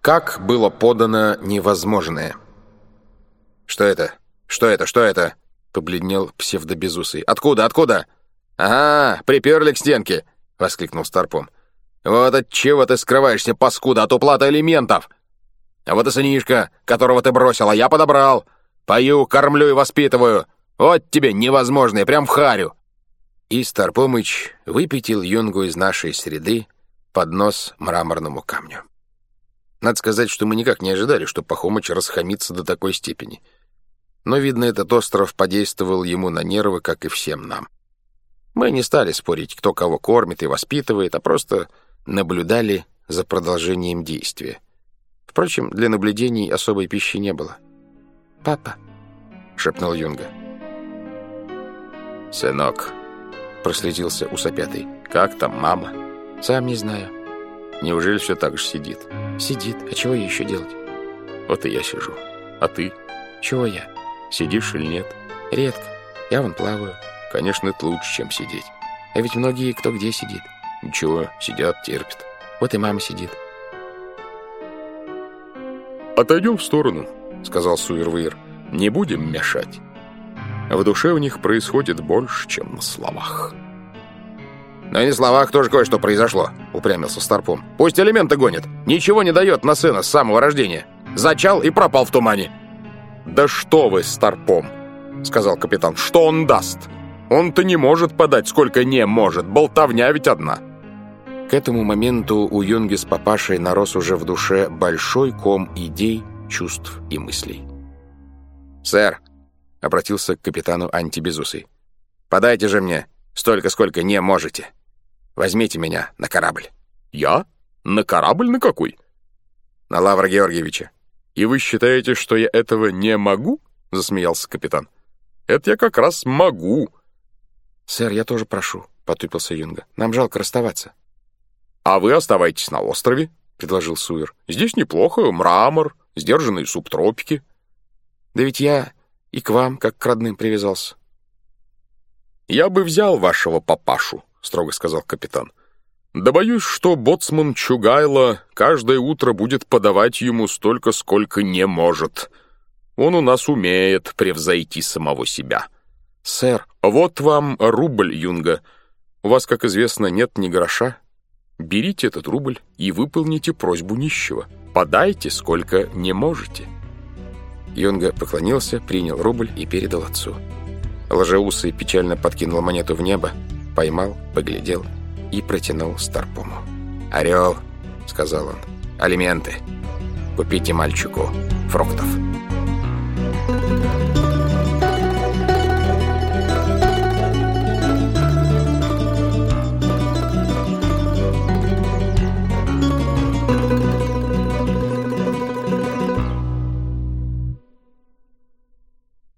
Как было подано невозможное. «Что это? Что это? Что это?» — побледнел псевдобезусый. «Откуда? «Ага, приперли к стенке!» — воскликнул Старпом. «Вот от чего ты скрываешься, паскуда, от уплаты алиментов! А вот и сынишка, которого ты бросила, я подобрал! Пою, кормлю и воспитываю! Вот тебе невозможное, прям в харю!» И Старпомыч выпятил юнгу из нашей среды под нос мраморному камню. Надо сказать, что мы никак не ожидали, что Пахомыч расхамится до такой степени. Но, видно, этот остров подействовал ему на нервы, как и всем нам. Мы не стали спорить, кто кого кормит и воспитывает, а просто наблюдали за продолжением действия. Впрочем, для наблюдений особой пищи не было. «Папа», — шепнул юнга. «Сынок», — прослезился усопятый, — «как там мама?» «Сам не знаю». «Неужели все так же сидит?» «Сидит. А чего ей еще делать?» «Вот и я сижу. А ты?» «Чего я?» «Сидишь или нет?» «Редко. Я вон плаваю». «Конечно, это лучше, чем сидеть». «А ведь многие кто где сидит». «Ничего, сидят, терпят». «Вот и мама сидит». «Отойдем в сторону», — сказал Суир-Выир. «Не будем мешать. В душе у них происходит больше, чем на словах». «Но и на словах тоже кое-что произошло», — упрямился Старпом. «Пусть элементы гонят. Ничего не дает на сына с самого рождения. Зачал и пропал в тумане». «Да что вы, Старпом», — сказал капитан, — «что он даст? Он-то не может подать, сколько не может. Болтовня ведь одна». К этому моменту у юнги с папашей нарос уже в душе большой ком идей, чувств и мыслей. «Сэр», — обратился к капитану Антибезусый, — «подайте же мне столько, сколько не можете. Возьмите меня на корабль». «Я? На корабль на какой?» «На Лавра Георгиевича». «И вы считаете, что я этого не могу?» — засмеялся капитан. «Это я как раз могу». «Сэр, я тоже прошу», — потупился юнга. «Нам жалко расставаться». «А вы оставайтесь на острове», — предложил Суир. «Здесь неплохо, мрамор, сдержанные субтропики». «Да ведь я и к вам, как к родным, привязался». «Я бы взял вашего папашу», — строго сказал капитан. «Да боюсь, что боцман Чугайло каждое утро будет подавать ему столько, сколько не может. Он у нас умеет превзойти самого себя». «Сэр, вот вам рубль, юнга. У вас, как известно, нет ни гроша. Берите этот рубль и выполните просьбу нищего. Подайте, сколько не можете». Юнга поклонился, принял рубль и передал отцу. Лжеусый печально подкинул монету в небо, поймал, поглядел и протянул Старпому. «Орел», — сказал он, — «алименты. Купите мальчику фруктов».